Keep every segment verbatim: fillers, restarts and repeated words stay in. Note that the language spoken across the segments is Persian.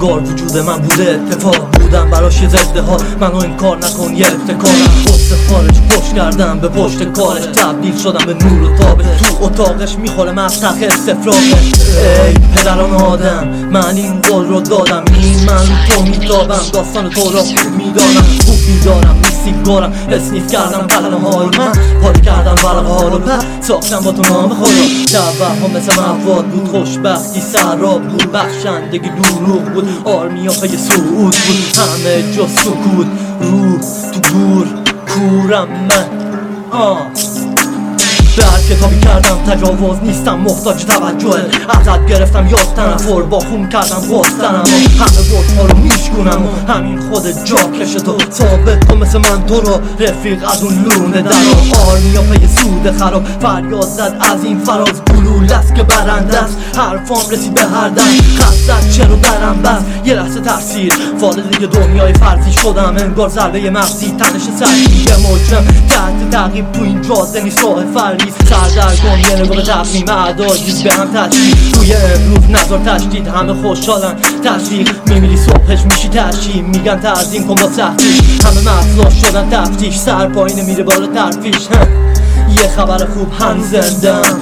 انگار وجود من بوده اتفاق بودم براش یه زده ها منو انکار نکن یه ابتکارم پشت خارج پشت کردم به پشت کارش تبدیل شدم به نور و تابه تو اتاقش میخوره مفتخ استفراغه ای پدران آدم من این قول رو دادم این من تو میتابم داستان تو را خوب میدانم خوب میدارم سیگارم اسنیف کردم قلم حال من پاک کردم برق حال و پس ساختم با تو نام خدا توهم ها مثل مواد بود خوشبختی سراب بود بخشندگی دروغ بود آرمیا پی سعود بود همه جا سکوت روح تو گور کورم من آه در کتابی کردم تجاوز نیستم محتاج توجه ازت گرفتم یاد تنفر با خون کردم بازتنم همه بودها رو میشکنم و همین خود جا کش تو ثابت کن مثل من تو رو رفیق از اون لونه درا آرمیا پی سود خراب فریاد زد از این فراز گلول است که برنده است حرفام رسید به هر دم خط زد چرا درم بست یه لحظه تاثیر وارد یه دنیای فرضی شدم انگار ضربه مغزی تنش سرگی یه مجرم تحت تعقیب تو این جاده نیست راه فریز سردرگم یه نگاه به تقویم اعدادیز به هم تشکیل توی امروز نظر تشدید همه خوشحالن تشویق میمیری صبحش میشی تشکیل میگن تعظیم کن با سختیش همه مطلع شدن تفتیش سر پایینه میره بالا ترفیش یه خبر خوب هم زندم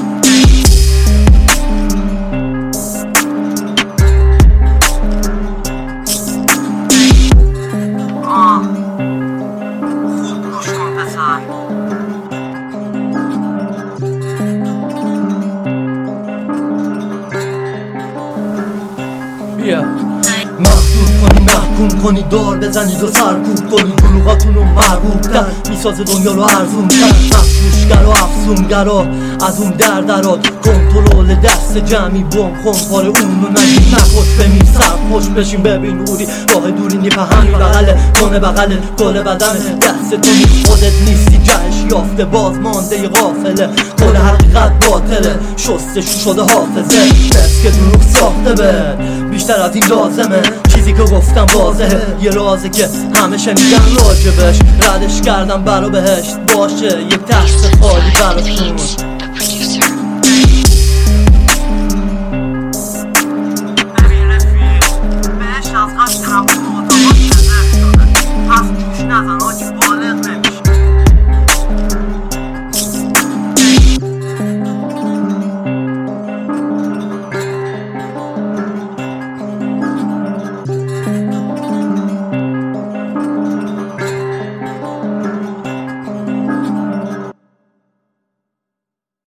محدود کنی محکوم کنی دار بزنید و سرکوب کنی بلوغاتون رو مرغوب تر میسازه دنیا رو ارزون تر مفروشگر و افزونگرا از اون در درات کنترل دست جمعی بم خون پاره اونو نگید نخوش بمیر سر خوش بشین ببین اوری راه دوری نیپهمی بغله کنه بغله کل بدنه دست تو نیست خودت نیستی جهش یافته باز مانده ی غافله کل حقیقت باطله شستشو شده حافظه بس که دروغ ساخته به بیشتر از این لازمه چیزی که گفتم واضحه یه رازه که همه شنیدن راجبش ردش کردم برا بهشت باشه یه تخت خالی براشون